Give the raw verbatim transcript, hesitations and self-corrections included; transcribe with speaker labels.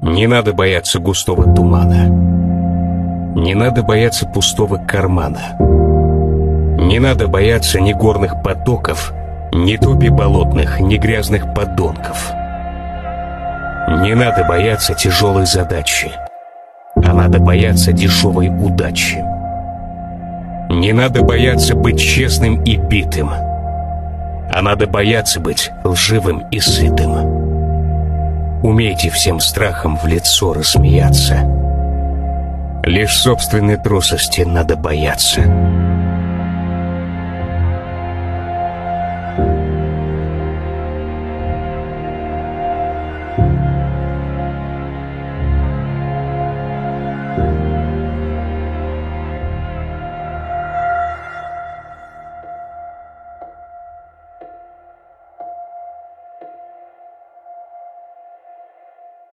Speaker 1: Не надо бояться густого тумана. Не надо бояться пустого кармана. Не надо бояться ни горных потоков, ни топи болотных, ни грязных подонков. Не надо бояться тяжелой задачи, а надо бояться дешевой удачи. Не надо бояться быть честным и битым, а надо бояться быть лживым и сытым. Умейте всем страхом в лицо рассмеяться. Лишь собственной трусости надо бояться.